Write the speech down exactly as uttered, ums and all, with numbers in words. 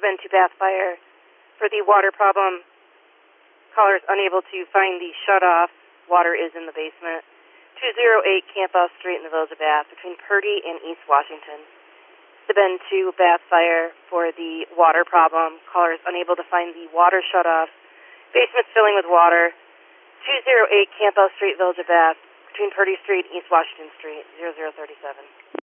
been to Bath Fire. For the water problem, caller is unable to find the shutoff. Water is in the basement. two oh eight Campbell Street in the Village of Bath, between Purdy and East Washington. It's been to Bath Fire for the water problem. Caller is unable to find the water shutoff. Basement's filling with water. two oh eight Campbell Street, Village of Bath, between Purdy Street and East Washington Street, zero zero three seven.